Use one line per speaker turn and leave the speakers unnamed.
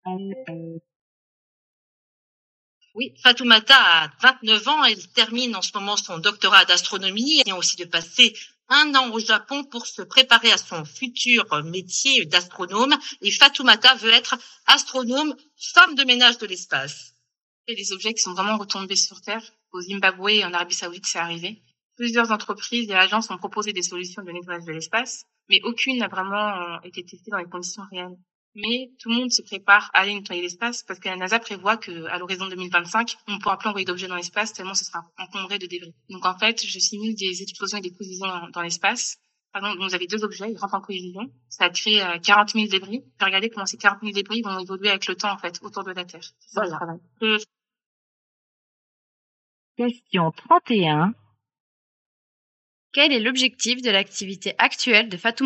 Oui, Fatoumata a 29 ans, elle termine en ce moment son doctorat d'astronomie. Elle vient aussi de passer un an au Japon pour se préparer à son futur métier d'astronome. Et Fatoumata veut être astronome, femme de ménage de l'espace.
Et des objets qui sont vraiment retombés sur Terre. Au Zimbabwe et en Arabie Saoudite, c'est arrivé. Plusieurs entreprises et agences ont proposé des solutions de nettoyage de l'espace, mais aucune n'a vraiment été testée dans les conditions réelles. Mais tout le monde se prépare à aller nettoyer l'espace parce que la NASA prévoit qu'à l'horizon 2025, on ne pourra plus envoyer d'objets dans l'espace tellement ce sera encombré de débris. Donc en fait, je simule des explosions et des collisions dans l'espace. Par exemple, vous avez deux objets, ils rentrent en collision, ça crée 40 000 débris. Puis regardez comment ces 40 000 débris vont évoluer avec le temps en fait autour de la Terre.
Voilà.
Question 31.
Quel est l'objectif de l'activité actuelle de Fatoumata ?